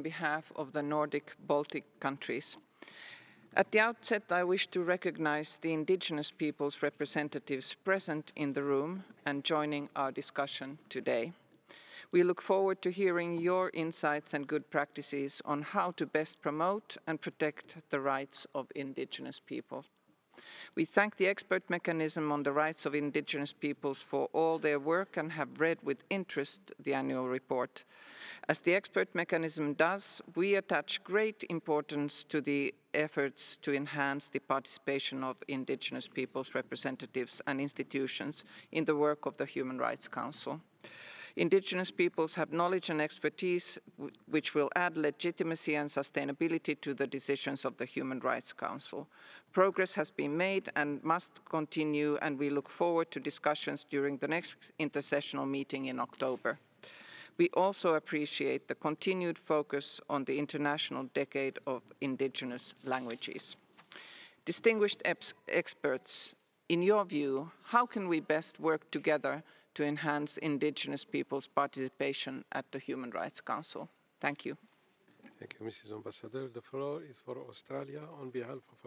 behalf of the Nordic Baltic countries. At the outset, I wish to recognise the indigenous peoples' representatives present in the room and joining our discussion today. We look forward to hearing your insights and good practices on how to best promote and protect the rights of indigenous people. We thank the expert mechanism on the rights of indigenous peoples for all their work and have read with interest the annual report. As the expert mechanism does, we attach great importance to the efforts to enhance the participation of indigenous peoples' representatives and institutions in the work of the Human Rights Council. Indigenous peoples have knowledge and expertise which will add legitimacy and sustainability to the decisions of the Human Rights Council. Progress has been made and must continue, and we look forward to discussions during the next intersessional meeting in October. We also appreciate the continued focus on the International Decade of Indigenous Languages. Distinguished experts, in your view, how can we best work together to enhance indigenous people's participation at the Human Rights Council? Thank you. Thank you, Mrs. Ambassador. The floor is for Australia on behalf of